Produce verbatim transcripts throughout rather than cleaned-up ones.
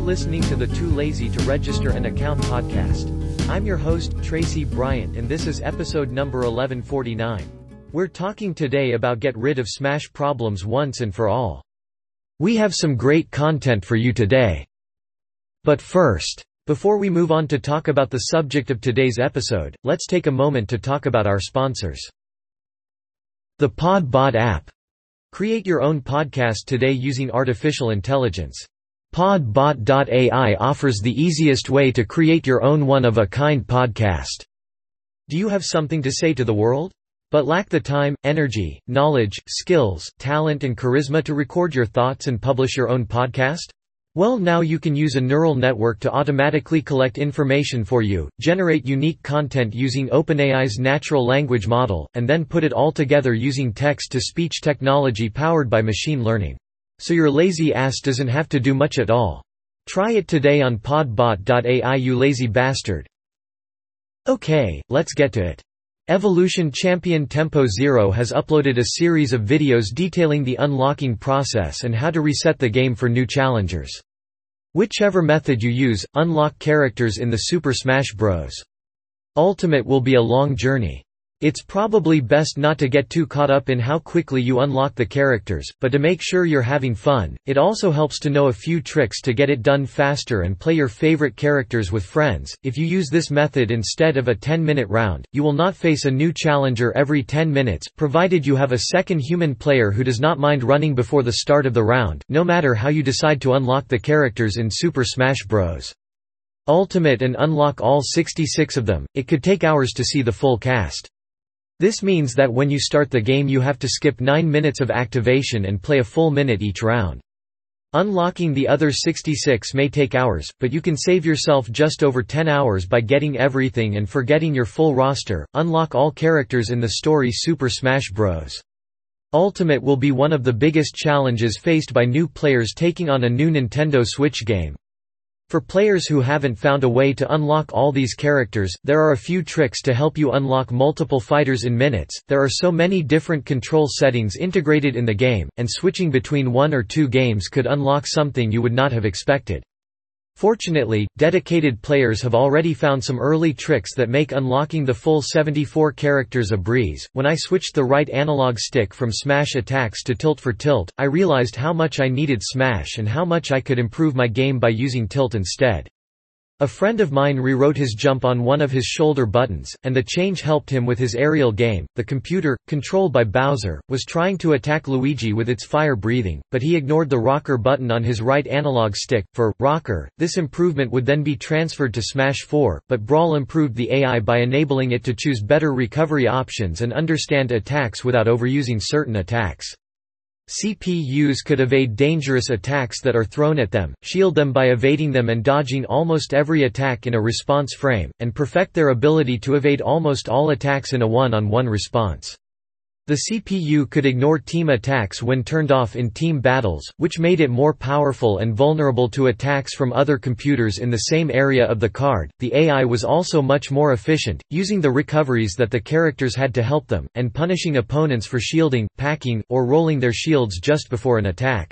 listening to the Too Lazy to Register an Account podcast. I'm your host, Tracy Bryant, and this is episode number eleven forty-nine. We're talking today about get rid of Smash problems once and for all. We have some great content for you today. But first, before we move on to talk about the subject of today's episode, let's take a moment to talk about our sponsors. The PodBot app. Create your own podcast today using artificial intelligence. PodBot dot A I offers the easiest way to create your own one-of-a-kind podcast. Do you have something to say to the world, but lack the time, energy, knowledge, skills, talent and charisma to record your thoughts and publish your own podcast? Well, now you can use a neural network to automatically collect information for you, generate unique content using OpenAI's natural language model, and then put it all together using text-to-speech technology powered by machine learning. So your lazy ass doesn't have to do much at all. Try it today on PodBot dot A I, you lazy bastard. Okay, let's get to it. Evolution champion Tempo Zero has uploaded a series of videos detailing the unlocking process and how to reset the game for new challengers. Whichever method you use, unlock characters in the Super Smash Bros. Ultimate will be a long journey. It's probably best not to get too caught up in how quickly you unlock the characters, but to make sure you're having fun. It also helps to know a few tricks to get it done faster and play your favorite characters with friends. If you use this method instead of a ten minute round, you will not face a new challenger every ten minutes, provided you have a second human player who does not mind running before the start of the round, no matter how you decide to unlock the characters in Super Smash Bros. Ultimate and unlock all sixty-six of them. It could take hours to see the full cast. This means that when you start the game you have to skip nine minutes of activation and play a full minute each round. Unlocking the other sixty-six may take hours, but you can save yourself just over ten hours by getting everything and forgetting your full roster. Unlock all characters in the story Super Smash Bros. Ultimate will be one of the biggest challenges faced by new players taking on a new Nintendo Switch game. For players who haven't found a way to unlock all these characters, there are a few tricks to help you unlock multiple fighters in minutes. There are so many different control settings integrated in the game, and switching between one or two games could unlock something you would not have expected. Fortunately, dedicated players have already found some early tricks that make unlocking the full seventy-four characters a breeze. When I switched the right analog stick from smash attacks to tilt for tilt, I realized how much I needed smash and how much I could improve my game by using tilt instead. A friend of mine rewrote his jump on one of his shoulder buttons, and the change helped him with his aerial game. The computer, controlled by Bowser, was trying to attack Luigi with its fire breathing, but he ignored the rocker button on his right analog stick. For rocker, this improvement would then be transferred to Smash four, but Brawl improved the A I by enabling it to choose better recovery options and understand attacks without overusing certain attacks. C P Us could evade dangerous attacks that are thrown at them, shield them by evading them and dodging almost every attack in a response frame, and perfect their ability to evade almost all attacks in a one-on-one response. The C P U could ignore team attacks when turned off in team battles, which made it more powerful and vulnerable to attacks from other computers in the same area of the card. The A I was also much more efficient, using the recoveries that the characters had to help them, and punishing opponents for shielding, packing, or rolling their shields just before an attack.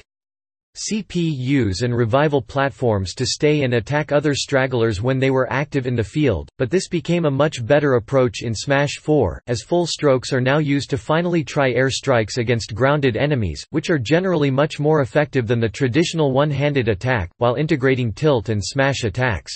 C P Us and revival platforms to stay and attack other stragglers when they were active in the field, but this became a much better approach in Smash four, as full strokes are now used to finally try air strikes against grounded enemies, which are generally much more effective than the traditional one-handed attack, while integrating tilt and smash attacks.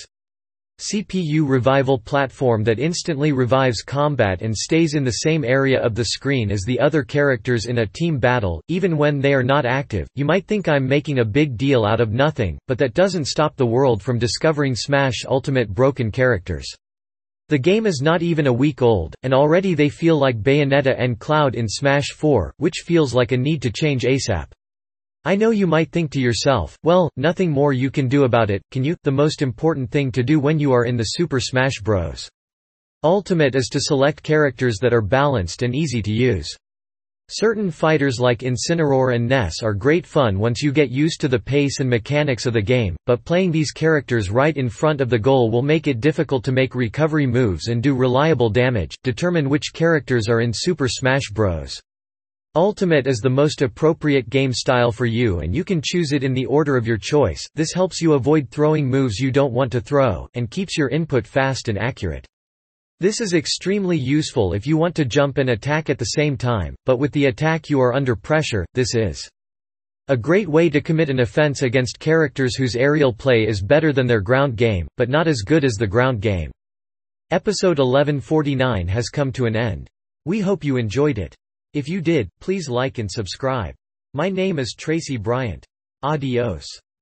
C P U revival platform that instantly revives combat and stays in the same area of the screen as the other characters in a team battle, even when they are not active. You might think I'm making a big deal out of nothing, but that doesn't stop the world from discovering Smash Ultimate broken characters. The game is not even a week old, and already they feel like Bayonetta and Cloud in Smash four, which feels like a need to change ASAP. I know you might think to yourself, well, nothing more you can do about it, can you? The most important thing to do when you are in the Super Smash Bros. Ultimate is to select characters that are balanced and easy to use. Certain fighters like Incineroar and Ness are great fun once you get used to the pace and mechanics of the game, but playing these characters right in front of the goal will make it difficult to make recovery moves and do reliable damage. Determine which characters are in Super Smash Bros. Ultimate is the most appropriate game style for you and you can choose it in the order of your choice. This helps you avoid throwing moves you don't want to throw, and keeps your input fast and accurate. This is extremely useful if you want to jump and attack at the same time, but with the attack you are under pressure. This is a great way to commit an offense against characters whose aerial play is better than their ground game, but not as good as the ground game. Episode eleven forty-nine has come to an end. We hope you enjoyed it. If you did, please like and subscribe. My name is Tracy Bryant. Adios.